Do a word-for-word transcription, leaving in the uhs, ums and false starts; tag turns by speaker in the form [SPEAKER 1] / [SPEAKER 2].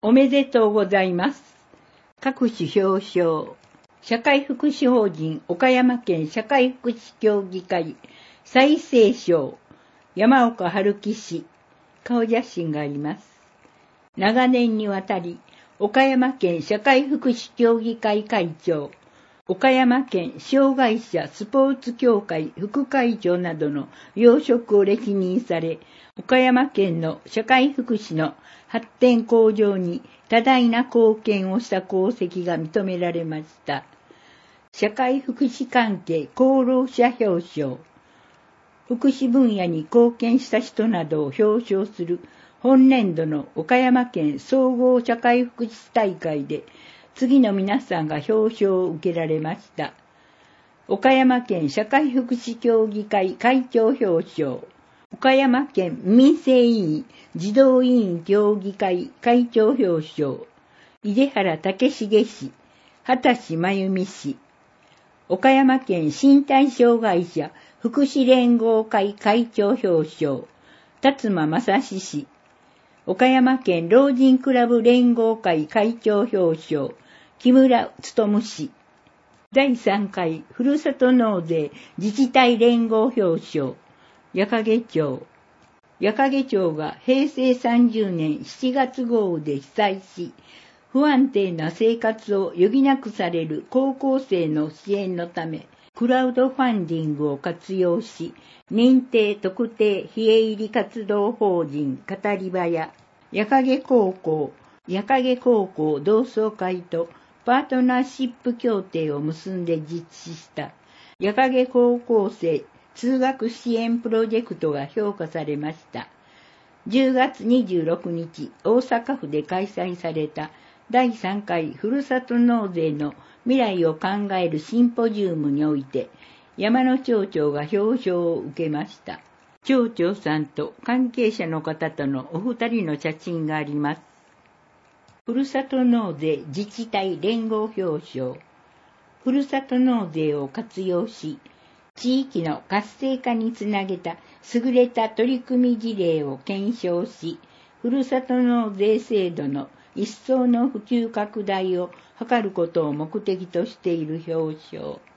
[SPEAKER 1] おめでとうございます。各種表彰。社会福祉法人岡山県社会福祉協議会再生賞山岡春樹氏顔写真があります。長年にわたり岡山県社会福祉協議会会長、岡山県障害者スポーツ協会副会長などの要職を歴任され、岡山県の社会福祉の発展向上に多大な貢献をした功績が認められました。社会福祉関係功労者表彰。福祉分野に貢献した人などを表彰する本年度の岡山県総合社会福祉大会で、次の皆さんが表彰を受けられました。岡山県社会福祉協議会会長表彰。岡山県民生委員児童委員協議会会長表彰。出原武重氏、畑真由美氏。岡山県身体障害者福祉連合会会長表彰。辰馬正史氏。岡山県老人クラブ連合会会長表彰。木村勉氏。だいさん回ふるさと納税自治体連合表彰。矢掛町。矢掛町がへいせいさんじゅうねんしちがつ豪雨で被災し、不安定な生活を余儀なくされる高校生の支援のため、クラウドファンディングを活用し、認定特定非営利活動法人語り場や、矢掛高校、矢掛高校同窓会とパートナーシップ協定を結んで実施した矢掛高校生通学支援プロジェクトが評価されました。じゅうがつにじゅうろくにち、大阪府で開催されただいさん回ふるさと納税の未来を考えるシンポジウムにおいて、山野町長が表彰を受けました。町長さんと関係者の方とのお二人の写真があります。ふるさと納税自治体連合表彰。ふるさと納税を活用し、地域の活性化につなげた優れた取り組み事例を検証し、ふるさと納税制度の一層の普及拡大を図ることを目的としている表彰。